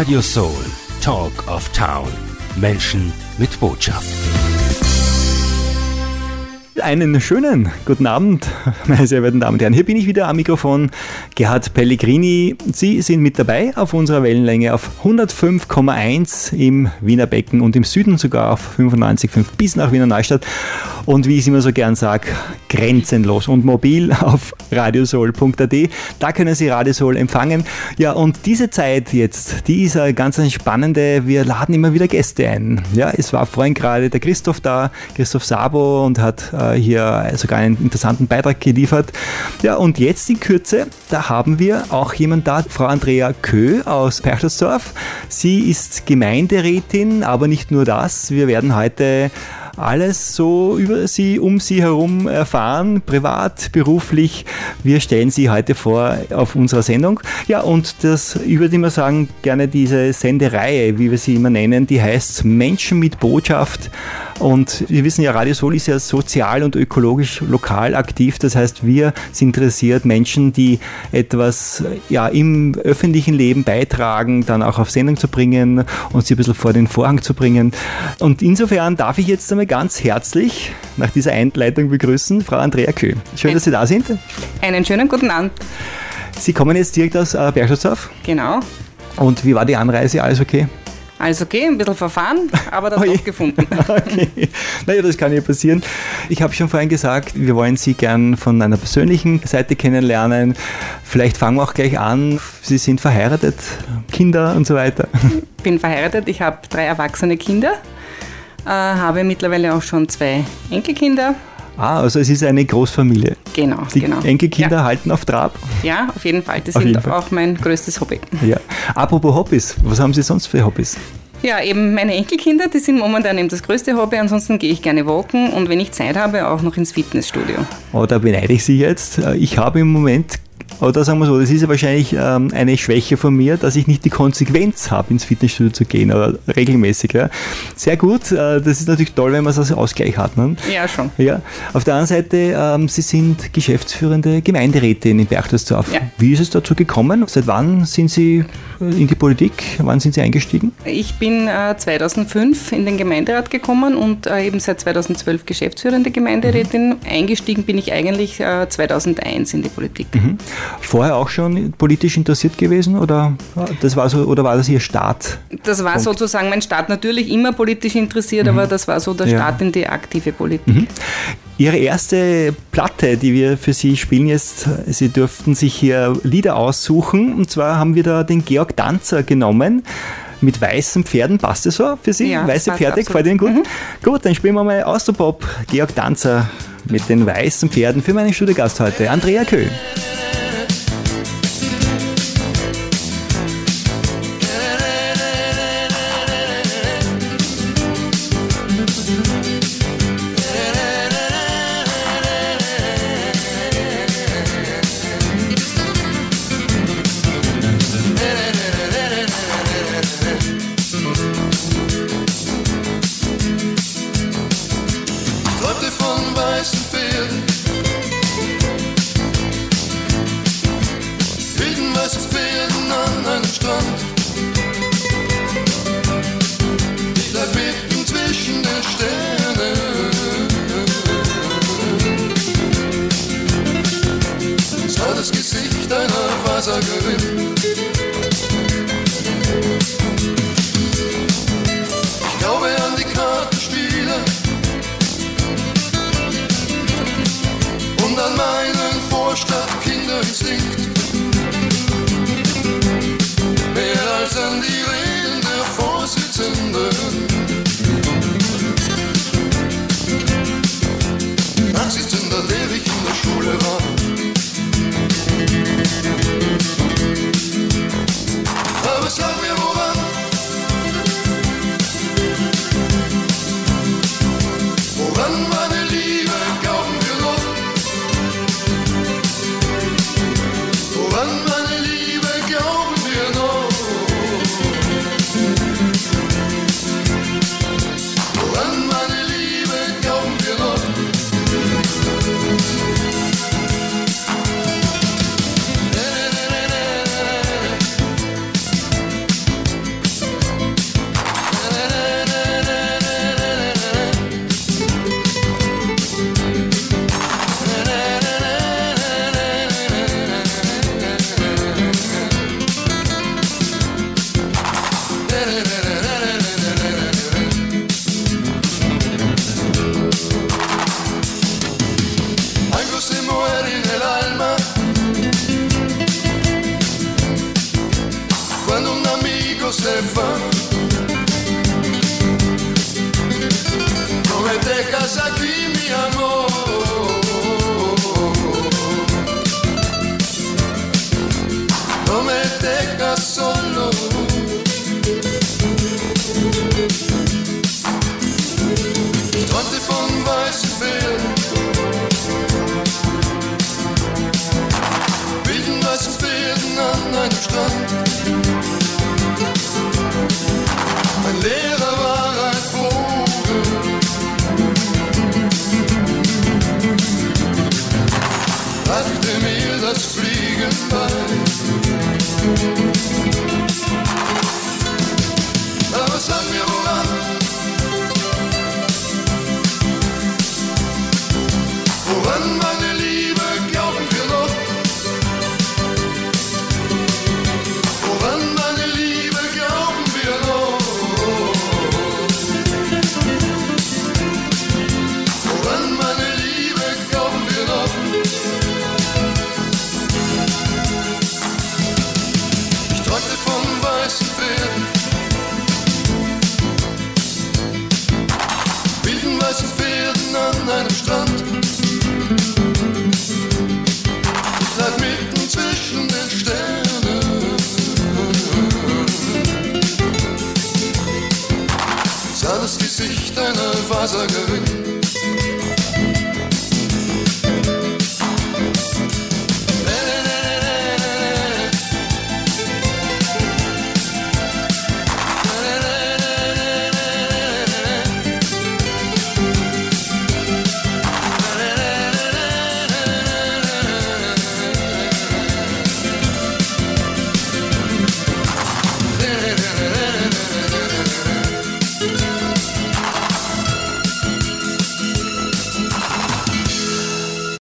Radio Soul, Talk of Town. Menschen mit Botschaft. Einen schönen guten Abend, meine sehr verehrten Damen und Herren. Hier bin ich wieder am Mikrofon, Gerhard Pellegrini. Sie sind mit dabei auf unserer Wellenlänge auf 105,1 im Wiener Becken und im Süden sogar auf 95,5 bis nach Wiener Neustadt. Und wie ich es immer so gern sage, grenzenlos und mobil auf radiosoul.at. Da können Sie Radio Soul empfangen. Ja, und diese Zeit jetzt, die ist eine ganz spannende. Wir laden immer wieder Gäste ein. Ja, es war vorhin gerade der Christoph da, Christoph Sabo, und hat hier sogar einen interessanten Beitrag geliefert. Ja, und jetzt in Kürze, da haben wir auch jemanden da, Frau Andrea Köh aus Perchelsdorf. Sie ist Gemeinderätin, aber nicht nur das. Wir werden heute alles so über sie, um sie herum erfahren, privat, beruflich. Wir stellen sie heute vor auf unserer Sendung. Ja, und ich würde immer sagen, gerne diese Sendereihe, wie wir sie immer nennen, die heißt Menschen mit Botschaft. Und wir wissen ja, Radio Soul ist ja sozial und ökologisch lokal aktiv. Das heißt, wir sind interessiert, Menschen, die etwas im öffentlichen Leben beitragen, dann auch auf Sendung zu bringen und sie ein bisschen vor den Vorhang zu bringen. Und insofern darf ich jetzt einmal ganz herzlich nach dieser Einleitung begrüßen Frau Andrea Köh. Schön, dass Sie da sind. Einen schönen guten Abend. Sie kommen jetzt direkt aus Perchelsdorf. Genau. Und wie war die Anreise? Alles okay? Alles okay, ein bisschen verfahren, aber dann doch gefunden. Okay. Naja, das kann ja passieren. Ich habe schon vorhin gesagt, wir wollen Sie gern von einer persönlichen Seite kennenlernen. Vielleicht fangen wir auch gleich an. Sie sind verheiratet, Kinder und so weiter. Ich bin verheiratet, ich habe 3 erwachsene Kinder, habe mittlerweile auch schon 2 Enkelkinder. Also es ist eine Großfamilie. Genau. Die Enkelkinder halten auf Trab? Ja, auf jeden Fall. Das sind auch mein größtes Hobby. Ja. Apropos Hobbys, was haben Sie sonst für Hobbys? Ja, eben meine Enkelkinder, die sind momentan eben das größte Hobby. Ansonsten gehe ich gerne walken und wenn ich Zeit habe, auch noch ins Fitnessstudio. Oh, da beneide ich Sie jetzt. Ich habe im Moment, oder sagen wir so, das ist ja wahrscheinlich eine Schwäche von mir, dass ich nicht die Konsequenz habe, ins Fitnessstudio zu gehen, oder regelmäßig. Ja. Sehr gut, das ist natürlich toll, wenn man so einen Ausgleich hat. Ne? Ja, schon. Ja. Auf der anderen Seite, Sie sind geschäftsführende Gemeinderätin in Berchtesgaden. Ja. Wie ist es dazu gekommen? Seit wann sind Sie in die Politik? Wann sind Sie eingestiegen? Ich bin 2005 in den Gemeinderat gekommen und eben seit 2012 geschäftsführende Gemeinderätin. Eingestiegen bin ich eigentlich 2001 in die Politik. Vorher auch schon politisch interessiert gewesen oder war das Ihr Start? Das war sozusagen mein Start. Natürlich immer politisch interessiert, aber das war so der Start in die aktive Politik. Ihre erste Platte, die wir für Sie spielen jetzt, Sie dürften sich hier Lieder aussuchen, und zwar haben wir da den Georg Danzer genommen. Mit weißen Pferden, passt das so für Sie? Ja, weiße Pferde, gefällt Ihnen gut? Gut, dann spielen wir mal Austropop, Georg Danzer mit den weißen Pferden für meinen Studiogast heute, Andrea Köh. Ich glaube an die Kartenspiele und an meinen Vorstadtkinderinstinkt, mehr als an die Reden der Vorsitzenden. Nachsitzender, der ich in der Schule war. dass er gewinnt.